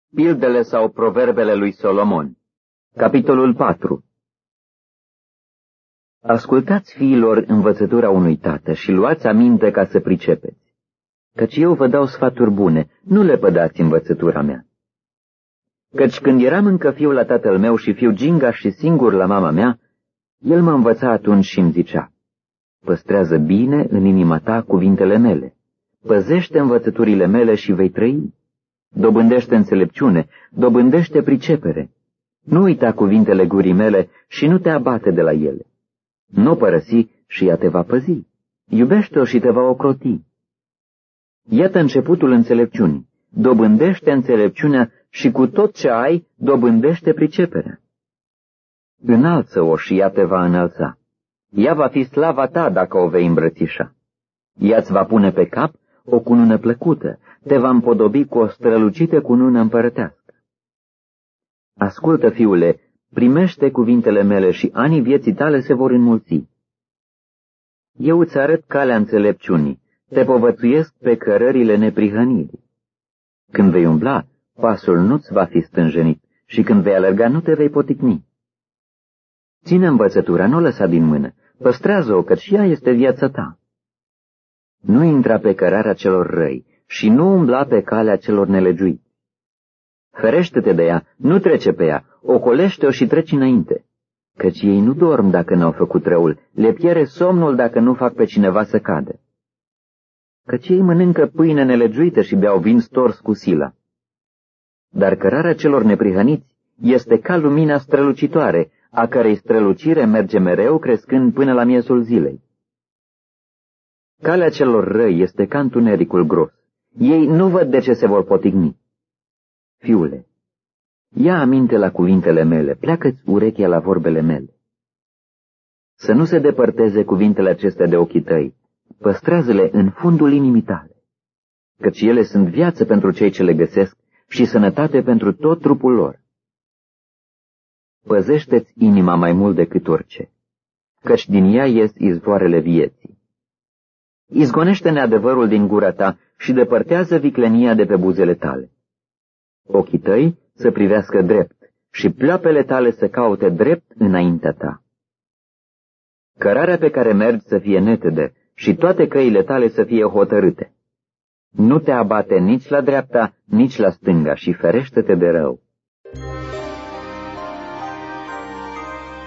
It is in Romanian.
Pildele sau proverbele lui Solomon. Capitolul 4. Ascultați, fiilor, învățătura unui tată și luați aminte ca să pricepeți. Căci eu vă dau sfaturi bune, nu le pădați învățătura mea. Căci când eram încă fiu la tatăl meu și fiu gingaș și singur la mama mea, el mă învăța atunci și îmi zicea: păstrează bine în inima ta cuvintele mele, păzește învățăturile mele și vei trăi. Dobândește înțelepciune, dobândește pricepere. Nu uita cuvintele gurii mele și nu te abate de la ele. Nu o părăsi și ea te va păzi. Iubește-o și te va ocroti. Iată începutul înțelepciunii. Dobândește înțelepciunea și cu tot ce ai, dobândește priceperea. Înalță-o și ea te va înălța. Ea va fi slava ta dacă o vei îmbrățișa. Ea îți va pune pe cap o cunună plăcută, te va împodobi cu o strălucită cunună împărătească. Ascultă, fiule, primește cuvintele mele și anii vieții tale se vor înmulți. Eu îți arăt calea înțelepciunii, te povățuiesc pe cărările neprihănirii. Când vei umbla, pasul nu-ți va fi stânjenit și când vei alerga nu te vei poticni. Ține învățătura, nu o lăsa din mână, păstrează-o, căci ea este viața ta. Nu intra pe cărarea celor răi și nu umbla pe calea celor nelegiuiți. Ferește-te de ea, nu trece pe ea, ocolește-o și treci înainte, căci ei nu dorm dacă n-au făcut răul, le pierde somnul dacă nu fac pe cineva să cadă. Căci ei mănâncă pâine nelegiuită și beau vin stors cu sila. Dar cărarea celor neprihăniți este ca lumina strălucitoare, a cărei strălucire merge mereu crescând până la miezul zilei. Calea celor răi este ca întunericul gros. Ei nu văd de ce se vor potigni. Fiule, ia aminte la cuvintele mele, pleacă-ți urechea la vorbele mele. Să nu se depărteze cuvintele acestea de ochii tăi, păstrează-le în fundul inimii tale, căci ele sunt viață pentru cei ce le găsesc și sănătate pentru tot trupul lor. Păzește-ți inima mai mult decât orice, căci din ea ies izvoarele vieții. Izgonește neadevărul din gura ta și depărtează viclenia de pe buzele tale. Ochii tăi să privească drept și pleoapele tale să caute drept înaintea ta. Cărarea pe care mergi să fie netede și toate căile tale să fie hotărâte. Nu te abate nici la dreapta, nici la stânga și ferește-te de rău.